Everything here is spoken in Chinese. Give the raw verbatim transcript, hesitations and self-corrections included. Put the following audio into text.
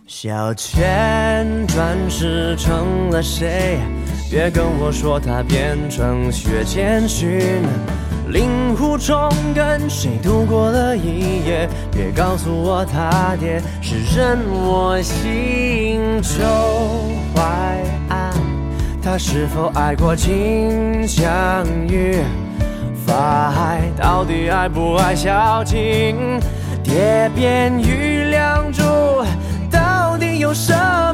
小倩转世成了谁？别跟我说她变成薛谦逊，令狐冲跟谁度过了一夜？别告诉我他爹是人我心中怀暗，他是否爱过金镶玉？法海到底爱不爱小青？蝶变玉两珠，到底有什么？